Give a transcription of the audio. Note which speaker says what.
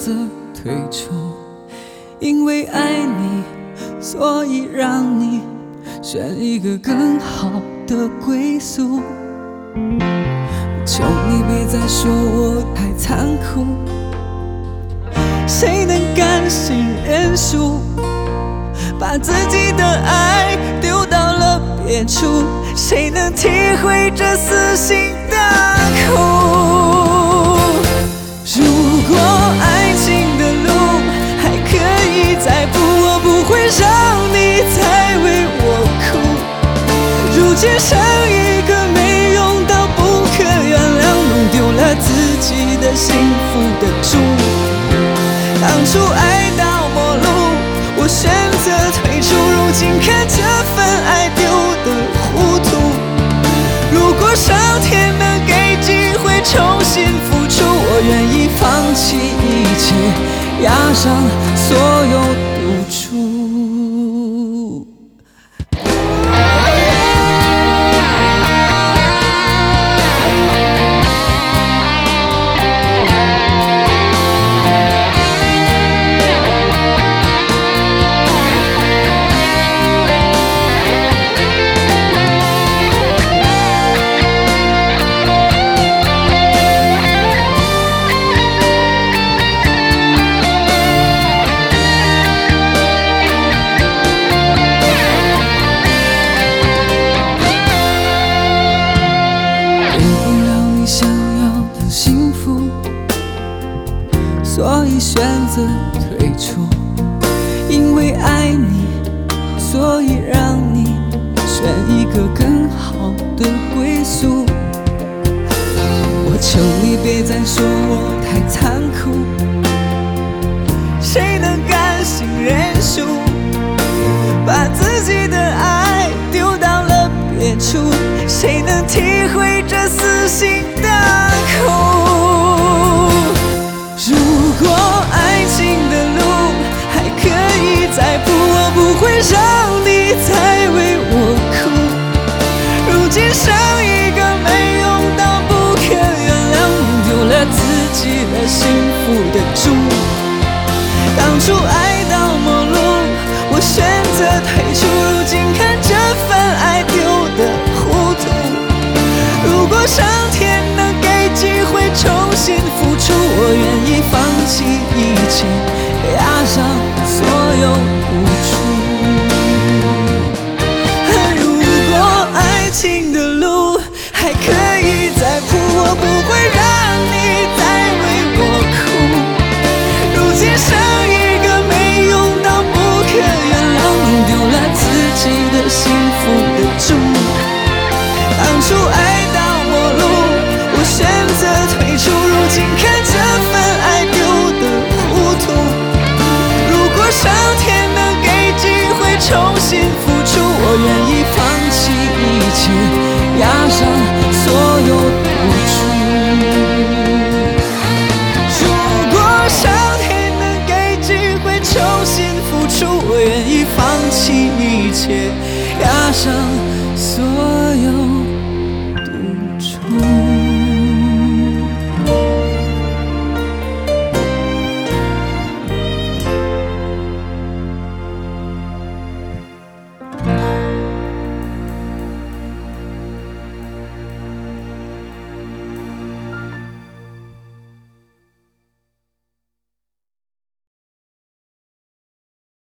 Speaker 1: 择退出，因为爱你，所以让你选一个更好的归宿。求你别再说我太残酷，谁能甘心认输，把自己的爱丢到了别处，谁能体会这撕心的苦？如果爱情的路还可以再步，我不会让你再为我哭。如今剩一个没用到不可原谅，弄丢了自己的幸福的主。当初爱到末路，我选择退出，如今看这份爱丢得糊涂。如果上天能给机会重新付出，我愿意放弃一切，押上所有赌注。所以选择退出，因为爱你，所以让你选一个更好的归宿。我求你别再说我太残酷，谁能甘心认输，把自己的爱丢到了别处，谁能体会这撕心的苦？如果爱情的路还可以再步，我不会让你再为我哭。如今剩一个没用到不可原谅，弄丢了自己的幸福的主。当初爱到末路，我选择退出，如今看这份爱丢得糊涂。如果上天能给机会重新付出，我愿意放弃一切，押上所有付出。如果爱情的路还可以再铺，我不会让你再为我哭。如今剩一个没用到不可原谅，弄丢了自己的幸福的主。当初爱到末路，我选择退出，如今看这份爱丢得糊涂。如果上天能给机会重新付出，我愿意放弃一切，押上所有付出。如果上天能给机会重新付出，我愿意放弃一切，押上